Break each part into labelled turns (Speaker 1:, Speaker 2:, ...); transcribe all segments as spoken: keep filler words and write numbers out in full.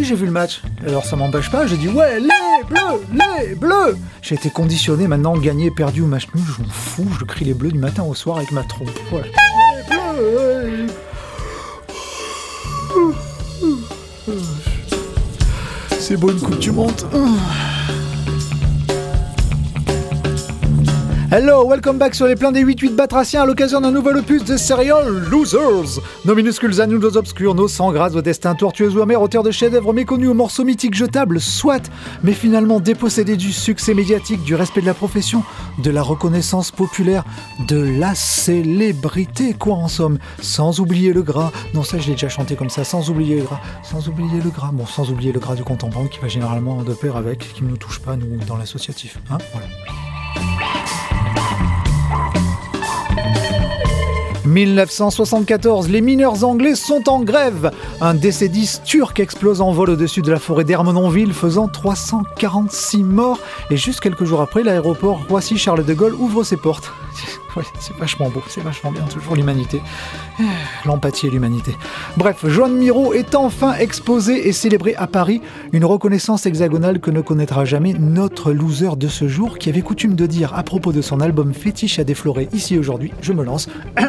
Speaker 1: oui, j'ai vu le match. Alors ça m'empêche pas, j'ai dit ouais, les bleus, les bleus. J'ai été conditionné, maintenant gagné, perdu ou match nul, je m'en fous, je crie les bleus du matin au soir avec ma trompe. Voilà. Les bleus, les... C'est beau une coupe du monde. Hello, welcome back sur les plans des huit huit batraciens à l'occasion d'un nouvel opus de Serial Losers. Nos minuscules à nous, nos obscurs, nos sangs grâce au destin tortueux ou amer, auteurs de chefs-d'œuvre méconnus aux morceaux mythiques jetables, soit, mais finalement dépossédés du succès médiatique, du respect de la profession, de la reconnaissance populaire, de la célébrité, quoi en somme. Sans oublier le gras, non ça je l'ai déjà chanté comme ça, sans oublier le gras, sans oublier le gras, bon sans oublier le gras du contemporain qui va généralement de pair avec, qui ne nous touche pas nous dans l'associatif, hein, voilà. dix-neuf cent soixante-quatorze, les mineurs anglais sont en grève. Un D C dix turc explose en vol au-dessus de la forêt d'Ermenonville, faisant trois cent quarante-six morts. Et juste quelques jours après, l'aéroport Roissy-Charles de Gaulle ouvre ses portes. Ouais, c'est vachement beau, c'est vachement bien, toujours l'humanité. L'empathie et l'humanité. Bref, Joan Miró est enfin exposé et célébré à Paris, une reconnaissance hexagonale que ne connaîtra jamais notre loser de ce jour, qui avait coutume de dire à propos de son album Fétiche à déflorer ici aujourd'hui, je me lance.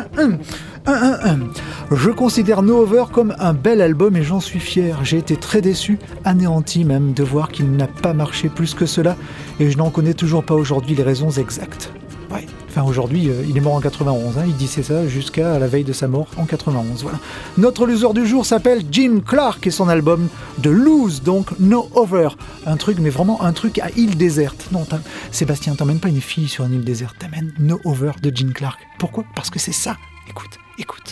Speaker 1: Je considère No Over comme un bel album et j'en suis fier. J'ai été très déçu, anéanti même, de voir qu'il n'a pas marché plus que cela, et je n'en connais toujours pas aujourd'hui les raisons exactes. Ouais. Enfin aujourd'hui, euh, il est mort en quatre-vingt-onze, hein, il disait ça jusqu'à la veille de sa mort en quatre-vingt-onze. Voilà. Notre loser du jour s'appelle Jim Clark et son album de Lose, donc No Over. Un truc, mais vraiment un truc à île déserte. Non, t'as... Sébastien, t'emmènes pas une fille sur une île déserte, t'amènes No Over de Jim Clark. Pourquoi ? Parce que c'est ça. Écoute, écoute.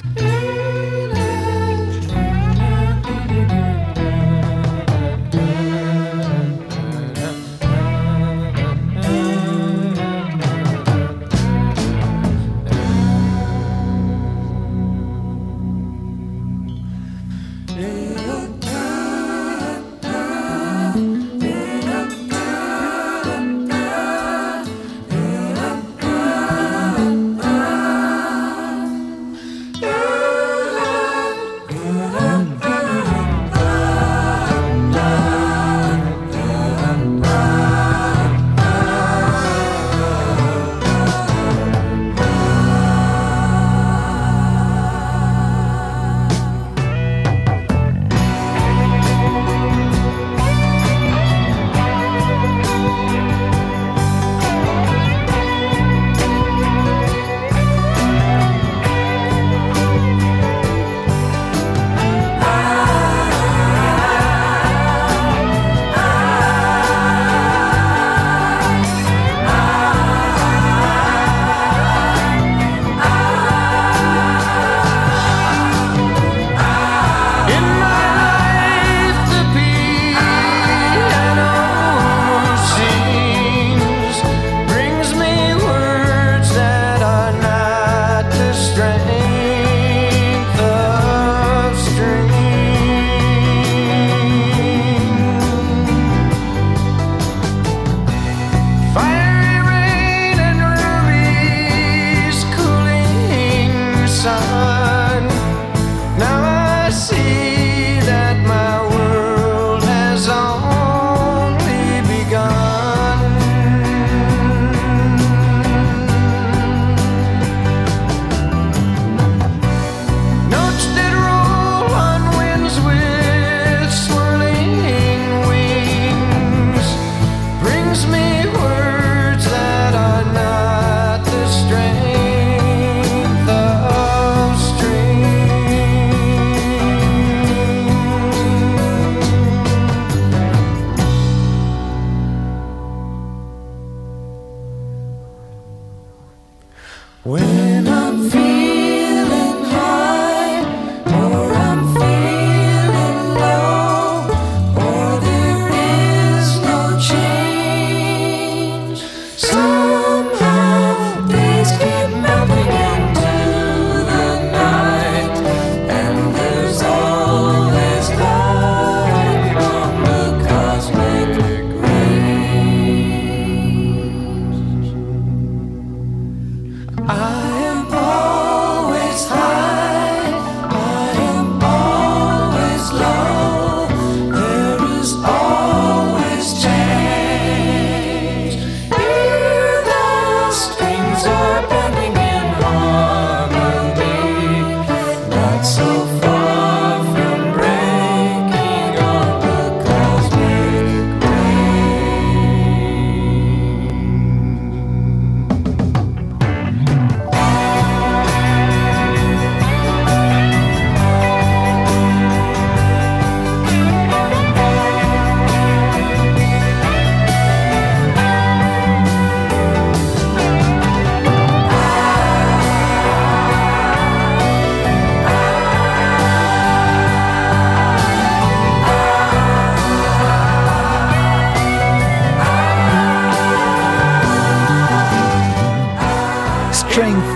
Speaker 2: I am Paul.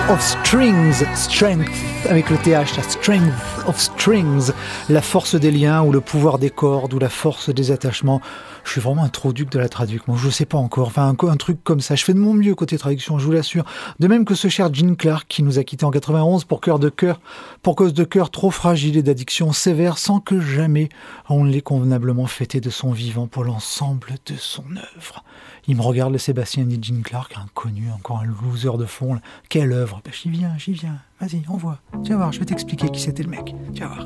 Speaker 1: of Strings, Strength, avec le T H, la Strength of Strings, la force des liens ou le pouvoir des cordes ou la force des attachements. Je suis vraiment un trop duc de la traduc, moi je sais pas encore, enfin un, un truc comme ça, je fais de mon mieux côté traduction, je vous l'assure. De même que ce cher Gene Clark qui nous a quittés en quatre-vingt-onze pour cœur de cœur, pour cause de cœur trop fragile et d'addiction sévère, sans que jamais on l'ait convenablement fêté de son vivant pour l'ensemble de son œuvre. Il me regarde le Sébastien dit Gene Clark, inconnu, encore un loser de fond. Là. Quelle œuvre, ben, j'y viens, j'y viens. Vas-y, on voit. Tu vas voir, je vais t'expliquer qui c'était le mec. Tu vas voir.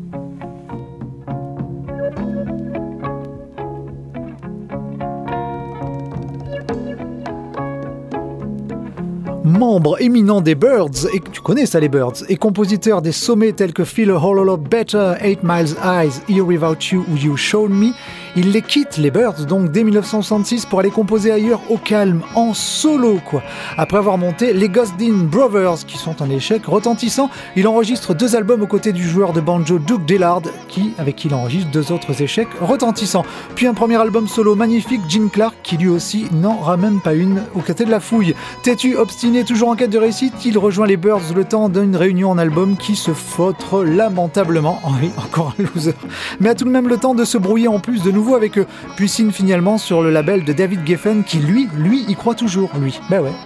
Speaker 1: Membre éminent des Byrds, et tu connais ça les Byrds, et compositeur des sommets tels que Feel a Whole Lot Better, Eight Miles Eyes, Here Without You ou You Showed Me, il les quitte, les Byrds, donc dès dix-neuf cent soixante-six pour aller composer ailleurs au calme, en solo quoi. Après avoir monté les Gosdin Brothers, qui sont un échec retentissant, il enregistre deux albums aux côtés du joueur de banjo Duke Dillard, qui, avec qui il enregistre deux autres échecs retentissants. Puis un premier album solo magnifique, Gene Clark, qui lui aussi n'en ramène pas une au côté de la fouille. Têtu, obstiné, toujours en quête de réussite, il rejoint les Byrds le temps d'une réunion en album qui se fautre lamentablement. Oh oui, encore un loser. Mais a tout de même le temps de se brouiller en plus de nouveau avec eux, puis signe finalement sur le label de David Geffen qui lui, lui, y croit toujours, lui. Bah ouais.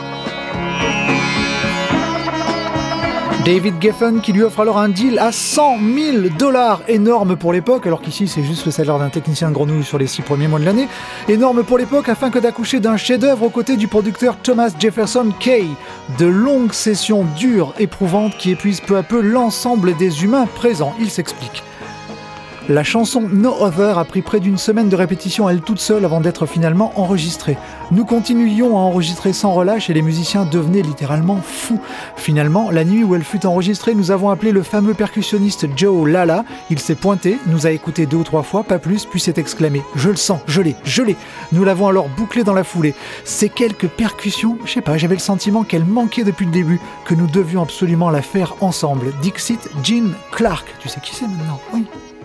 Speaker 1: David Geffen qui lui offre alors un deal à cent mille dollars, énorme pour l'époque, alors qu'ici c'est juste le salaire d'un technicien de grenouille sur les six premiers mois de l'année, énorme pour l'époque afin que d'accoucher d'un chef-d'œuvre aux côtés du producteur Thomas Jefferson Kay. De longues sessions dures, éprouvantes qui épuisent peu à peu l'ensemble des humains présents, il s'explique. La chanson No Other a pris près d'une semaine de répétition elle toute seule avant d'être finalement enregistrée. Nous continuions à enregistrer sans relâche et les musiciens devenaient littéralement fous. Finalement, la nuit où elle fut enregistrée, nous avons appelé le fameux percussionniste Joe Lala. Il s'est pointé, nous a écouté deux ou trois fois, pas plus, puis s'est exclamé « Je le sens, je l'ai, je l'ai !» Nous l'avons alors bouclé dans la foulée. Ces quelques percussions, je sais pas, j'avais le sentiment qu'elles manquaient depuis le début, que nous devions absolument la faire ensemble. Dixit Gene Clark. Tu sais qui c'est maintenant ? Oui.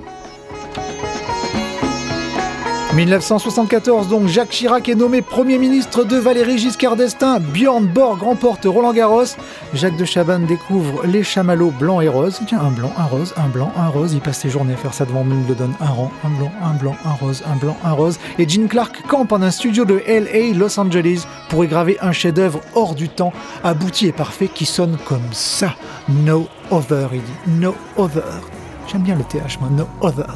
Speaker 1: dix-neuf cent soixante-quatorze, donc, Jacques Chirac est nommé Premier ministre de Valéry Giscard d'Estaing. Björn Borg remporte Roland-Garros. Jacques de Chabannes découvre les chamallows blancs et roses. Tiens, un blanc, un rose, un blanc, un rose. Il passe ses journées à faire ça devant Wimbledon. Un rang, un blanc, un blanc, un rose, un blanc, un rose. Et Gene Clark campe en un studio de L A, Los Angeles, pour y graver un chef-d'œuvre hors du temps, abouti et parfait, qui sonne comme ça. No Other, il dit. No Other. J'aime bien le T H, moi. No Other.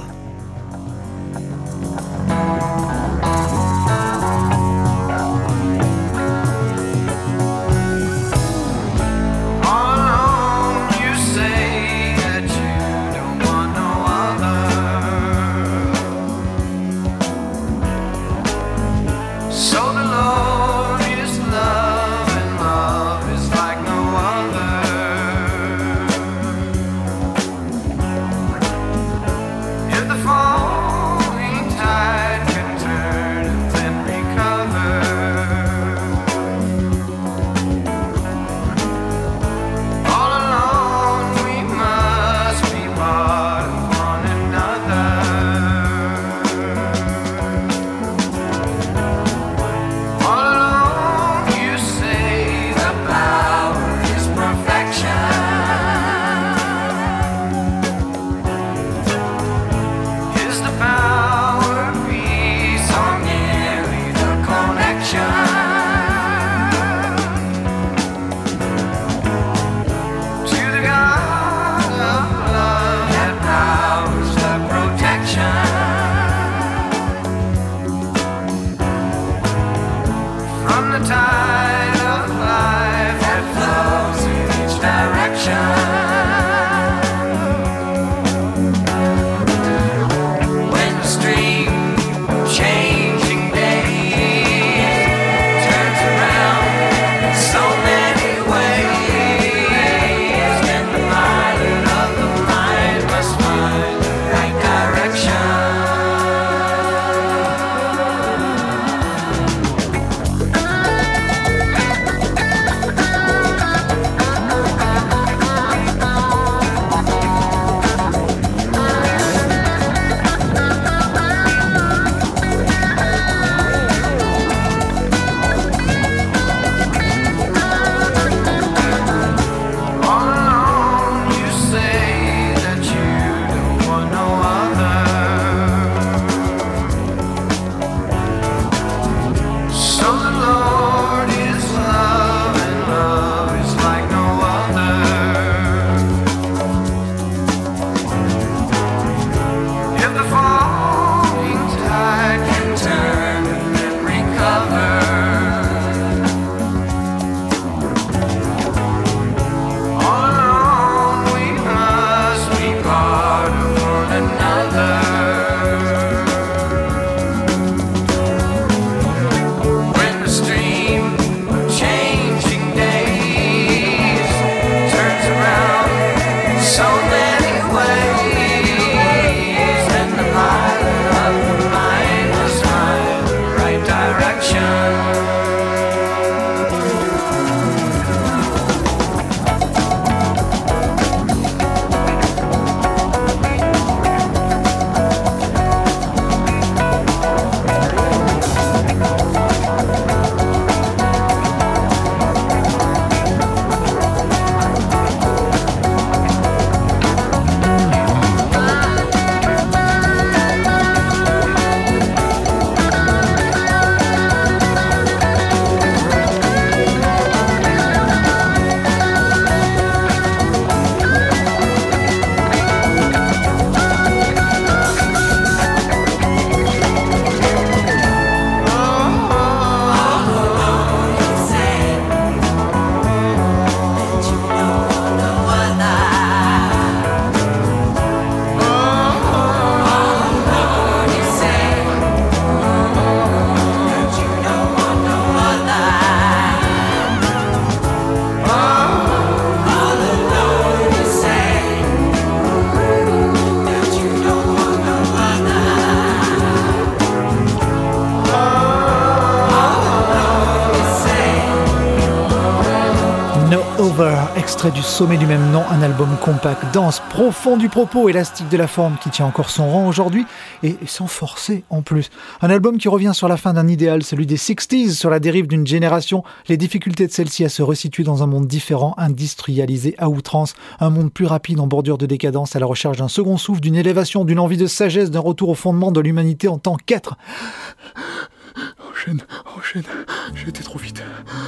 Speaker 1: Over, extrait du sommet du même nom, un album compact, dense, profond du propos, élastique de la forme qui tient encore son rang aujourd'hui et sans forcer en plus. Un album qui revient sur la fin d'un idéal, celui des sixties, sur la dérive d'une génération, les difficultés de celle-ci à se resituer dans un monde différent, industrialisé à outrance, un monde plus rapide en bordure de décadence, à la recherche d'un second souffle, d'une élévation, d'une envie de sagesse, d'un retour au fondement de l'humanité en tant qu'être. Enchaîne, enchaîne, j'ai été trop vite.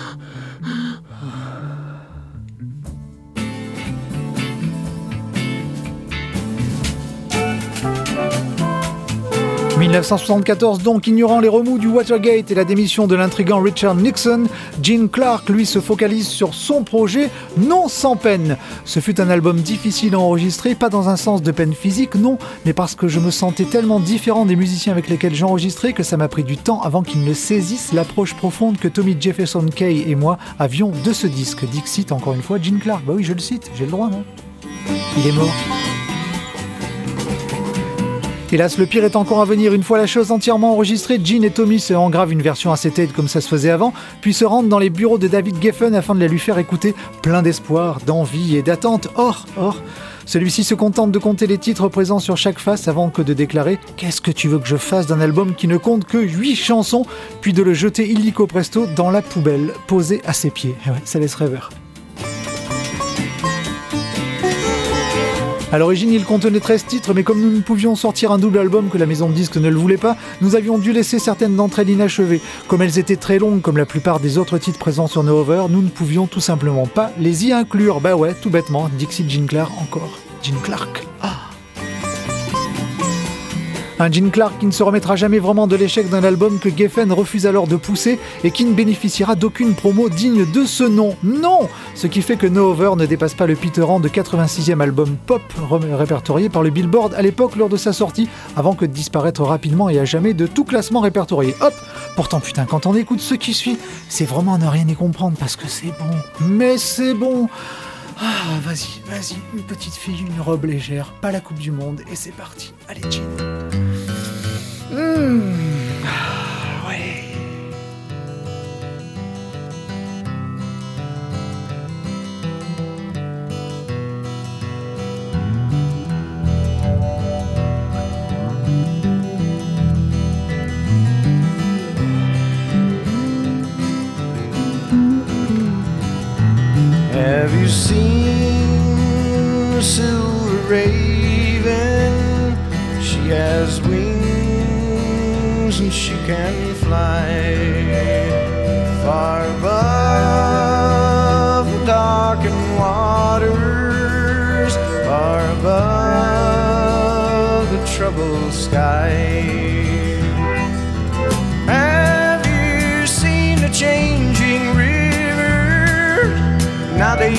Speaker 1: dix-neuf cent soixante-quatorze donc, ignorant les remous du Watergate et la démission de l'intrigant Richard Nixon, Gene Clark, lui, se focalise sur son projet, non sans peine. Ce fut un album difficile à enregistrer, pas dans un sens de peine physique, non, mais parce que je me sentais tellement différent des musiciens avec lesquels j'enregistrais que ça m'a pris du temps avant qu'ils ne saisissent l'approche profonde que Tommy Jefferson Kay et moi avions de ce disque. Dixit, encore une fois, Gene Clark, bah oui, je le cite, j'ai le droit, non ? Il est mort. Hélas, le pire est encore à venir. Une fois la chose entièrement enregistrée, Gene et Tommy se engravent une version acetate comme ça se faisait avant, puis se rendent dans les bureaux de David Geffen afin de la lui faire écouter, plein d'espoir, d'envie et d'attente. Or, or, celui-ci se contente de compter les titres présents sur chaque face avant que de déclarer « Qu'est-ce que tu veux que je fasse d'un album qui ne compte que huit chansons ?» puis de le jeter illico presto dans la poubelle, posé à ses pieds. Ouais, ça laisse rêveur. À l'origine, il contenait treize titres, mais comme nous ne pouvions sortir un double album que la maison de disques ne le voulait pas, nous avions dû laisser certaines d'entre elles inachevées. Comme elles étaient très longues, comme la plupart des autres titres présents sur No Over, nous ne pouvions tout simplement pas les y inclure. Bah ouais, tout bêtement, Dixie Gene Clark encore. Gene Clark. Ah. Un Gene Clark qui ne se remettra jamais vraiment de l'échec d'un album que Geffen refuse alors de pousser et qui ne bénéficiera d'aucune promo digne de ce nom. Non ! Ce qui fait que No Over ne dépasse pas le piteux de quatre-vingt-sixième album pop répertorié par le Billboard à l'époque lors de sa sortie, avant que de disparaître rapidement et à jamais de tout classement répertorié. Hop ! Pourtant putain, quand on écoute ce qui suit, c'est vraiment ne rien y comprendre parce que c'est bon. Mais c'est bon. Ah, vas-y, vas-y, une petite fille, une robe légère, pas la Coupe du Monde, et c'est parti. Allez, Gene. Mmh. Ah, ouais.
Speaker 2: Have you seen the silver raven? She has wings and she can fly far above the darkened waters, far above the troubled sky. Have you seen the changing river? Now they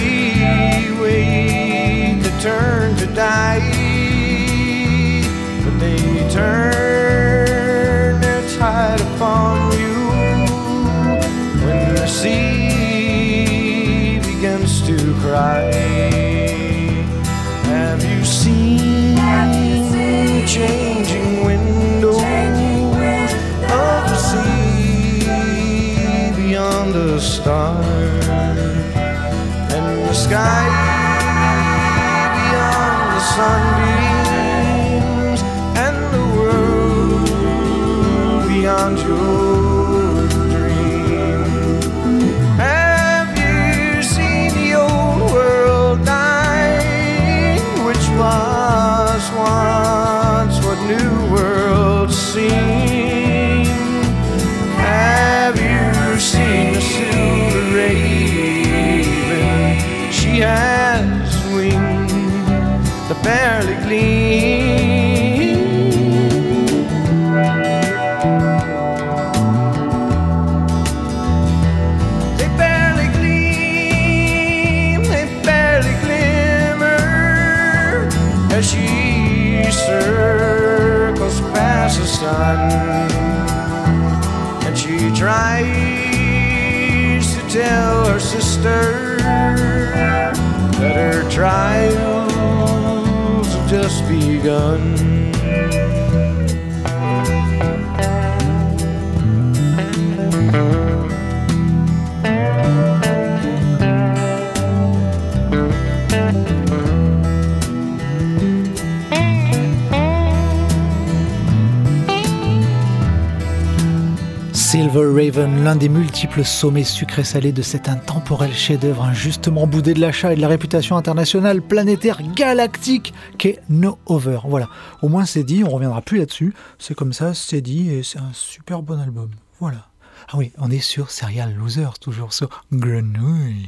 Speaker 2: wait to turn to die, but they turn their tide upon you when the sea begins to cry. Have you seen the changing windows of the sea beyond the stars? And the sky beyond the sunbeams, and the world beyond your dream. Have you seen the old world dying, which was once what new worlds seem? Have you seen the silver raven? She has wings that barely gleam. They barely gleam, they barely glimmer as she circles past the sun, and she tries to tell her sister that her trials have just begun.
Speaker 1: Ever Raven, l'un des multiples sommets sucrés-salés de cet intemporel chef-d'œuvre injustement boudé de l'achat et de la réputation internationale, planétaire, galactique qu'est No Over. Voilà, au moins c'est dit, on reviendra plus là-dessus. C'est comme ça, c'est dit et c'est un super bon album. Voilà. Ah oui, on est sur Serial Losers, toujours sur Grenouille.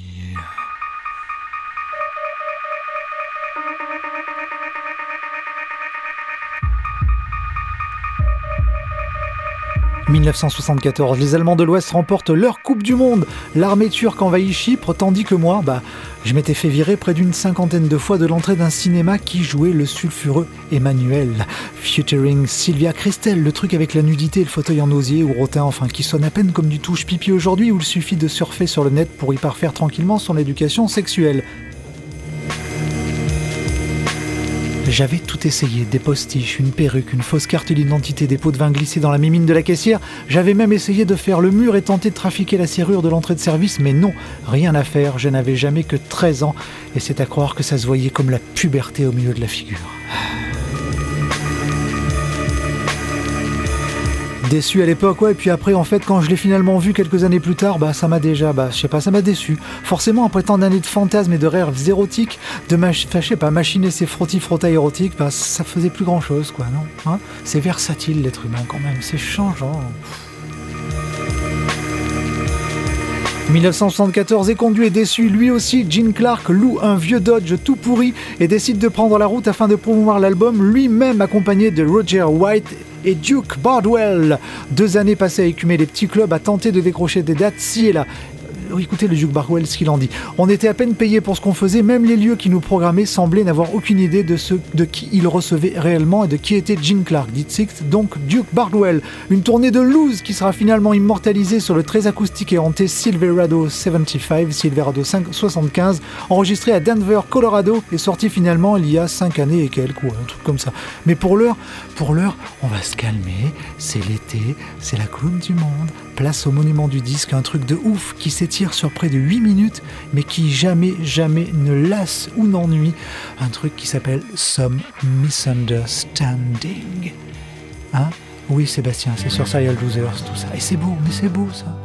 Speaker 1: dix-neuf cent soixante-quatorze, les Allemands de l'Ouest remportent leur Coupe du Monde. L'armée turque envahit Chypre, tandis que moi, bah, je m'étais fait virer près d'une cinquantaine de fois de l'entrée d'un cinéma qui jouait le sulfureux Emmanuel. Featuring Sylvia Kristel, le truc avec la nudité et le fauteuil en osier ou rotin, enfin, qui sonne à peine comme du touche-pipi aujourd'hui où il suffit de surfer sur le net pour y parfaire tranquillement son éducation sexuelle. J'avais tout essayé, des postiches, une perruque, une fausse carte d'identité, des pots de vin glissés dans la mimine de la caissière. J'avais même essayé de faire le mur et tenté de trafiquer la serrure de l'entrée de service, mais non, rien à faire, je n'avais jamais que treize ans, et c'est à croire que ça se voyait comme la puberté au milieu de la figure. Déçu à l'époque, ouais, et puis après, en fait, quand je l'ai finalement vu quelques années plus tard, bah, ça m'a déjà, bah, je sais pas, ça m'a déçu. Forcément, après tant d'années de fantasmes et de rêves érotiques, de mach... enfin, je sais pas, machiner ses frottis-frottas érotiques, bah, ça faisait plus grand chose, quoi, non, hein, c'est versatile, l'être humain, quand même, c'est changeant. dix-neuf cent soixante-quatorze est conduit et déçu, lui aussi, Gene Clark loue un vieux Dodge tout pourri et décide de prendre la route afin de promouvoir l'album, lui-même accompagné de Roger White et Duke Bardwell. Deux années passées à écumer les petits clubs, à tenter de décrocher des dates ci et là. Écoutez le Duke Bardwell, ce qu'il en dit. On était à peine payé pour ce qu'on faisait, même les lieux qui nous programmaient semblaient n'avoir aucune idée de, ce, de qui ils recevaient réellement et de qui était Gene Clark, dit Sixth, donc Duke Bardwell. Une tournée de Lose qui sera finalement immortalisée sur le très acoustique et hanté Silverado soixante-quinze, Silverado soixante-quinze, enregistré à Denver, Colorado, et sorti finalement il y a cinq années et quelques, ou un truc comme ça. Mais pour l'heure, pour l'heure, on va se calmer, c'est l'été, c'est la Coupe du Monde, place au monument du disque, un truc de ouf qui s'étire sur près de huit minutes, mais qui jamais, jamais ne lasse ou n'ennuie. Un truc qui s'appelle Some Misunderstanding. Hein ? Oui, Sébastien, c'est sur Serial Losers, tout ça. Et c'est beau, mais c'est beau, ça.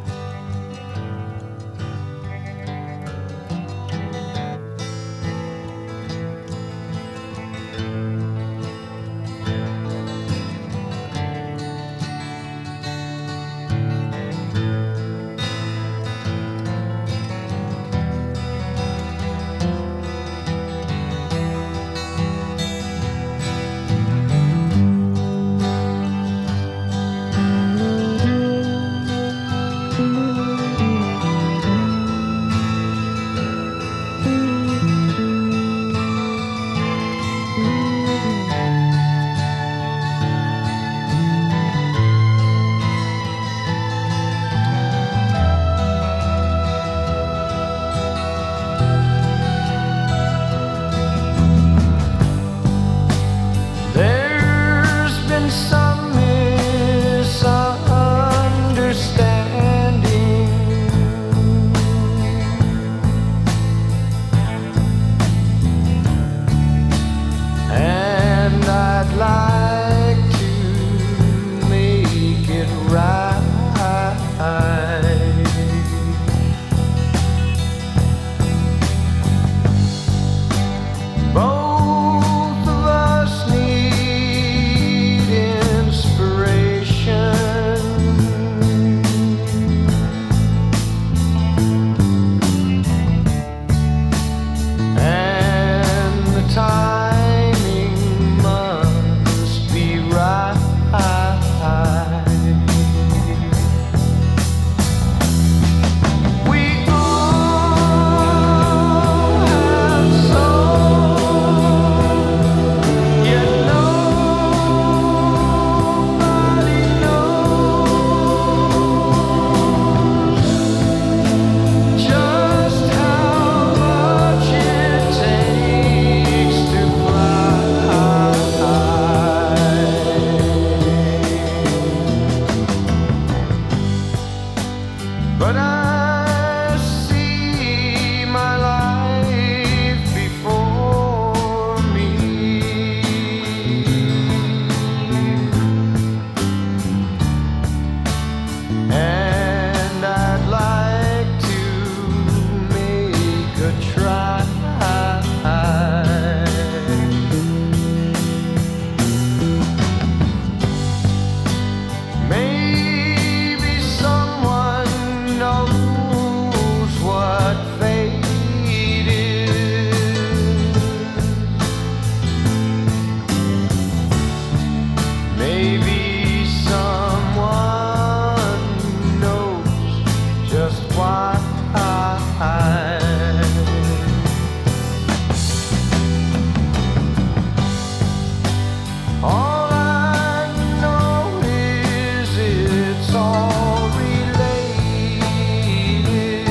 Speaker 2: All I know is it's all related.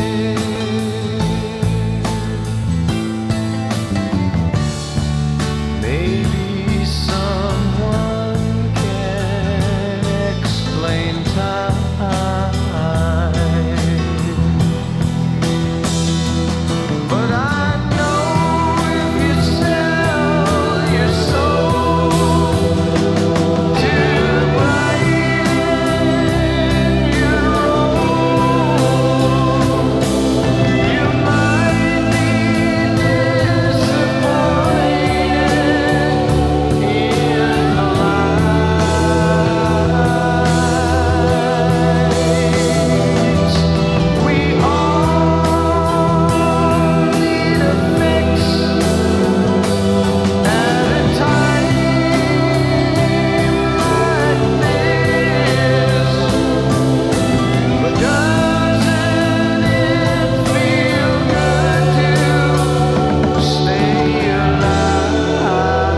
Speaker 2: Maybe someone can explain time. But I know if you sell your soul to brighten your own, you might be disappointed in the lights. We all need a fix at a time like this. But doesn't it feel good to stay alive?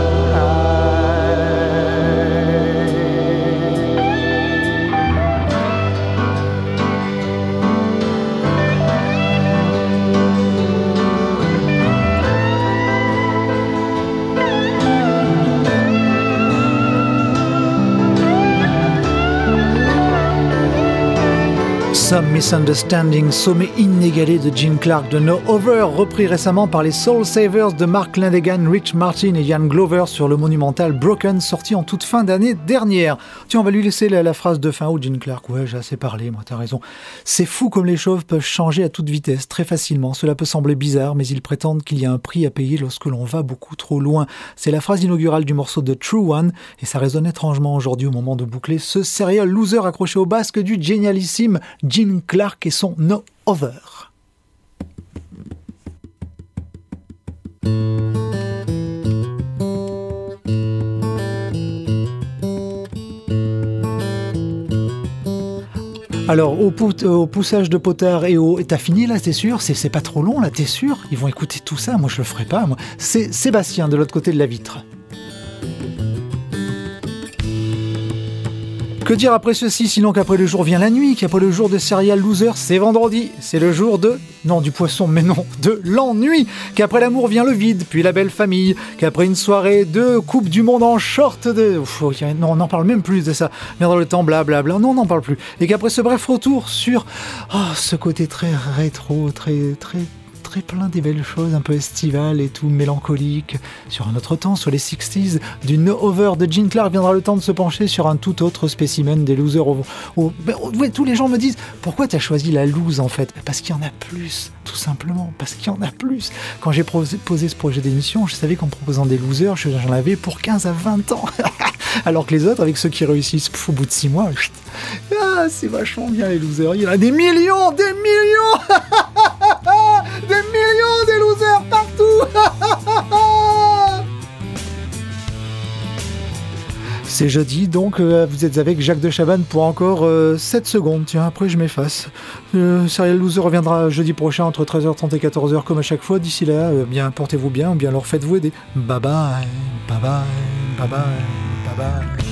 Speaker 1: Some Misunderstanding, sommet inégalé de Gene Clark de No Over, repris récemment par les Soul Savers de Mark Lanegan, Rich Martin et Ian Glover sur le monumental Broken, sorti en toute fin d'année dernière. Tiens, on va lui laisser la, la phrase de fin. Oh, Gene Clark, ouais, j'ai assez parlé, moi, t'as raison. C'est fou comme les choses peuvent changer à toute vitesse, très facilement. Cela peut sembler bizarre, mais ils prétendent qu'il y a un prix à payer lorsque l'on va beaucoup trop loin. C'est la phrase inaugurale du morceau de True One, et ça résonne étrangement aujourd'hui au moment de boucler ce serial loser accroché au basque du génialissime Gene Clark et son No Over. Alors, au, pou- au poussage de potard et au... T'as fini là, t'es sûr? c'est, c'est pas trop long là, t'es sûr? Ils vont écouter tout ça, moi je le ferai pas. Moi. C'est Sébastien de l'autre côté de la vitre. Que dire après ceci, sinon qu'après le jour vient la nuit, qu'après le jour de Serial Loser, c'est vendredi, c'est le jour de... Non, du poisson, mais non, de l'ennui, qu'après l'amour vient le vide, puis la belle famille, qu'après une soirée de Coupe du Monde en short de... Ouf, non, on n'en parle même plus de ça, viendra le temps, blablabla, non, on n'en parle plus. Et qu'après ce bref retour sur oh, ce côté très rétro, très, très... très plein des belles choses, un peu estivales et tout, mélancolique. Sur un autre temps, sur les sixties, du No Over de Gene Clark, viendra le temps de se pencher sur un tout autre spécimen des losers. Au, au, ben, ouais, tous les gens me disent, pourquoi t'as choisi la loose en fait? Parce qu'il y en a plus, tout simplement, parce qu'il y en a plus. Quand j'ai posé, posé ce projet d'émission, je savais qu'en proposant des losers, j'en avais pour quinze à vingt ans. Alors que les autres, avec ceux qui réussissent pff, au bout de six mois, ah, c'est vachement bien les losers. Il y en a des millions, des millions des millions de losers partout. C'est jeudi, donc euh, vous êtes avec Jacques de Chavannes pour encore euh, sept secondes. Tiens, après je m'efface. Euh, Serial Loser reviendra jeudi prochain entre treize heures trente et quatorze heures comme à chaque fois. D'ici là, euh, bien portez-vous bien ou bien alors faites-vous aider. Bye bye, bye bye, bye bye, bye bye.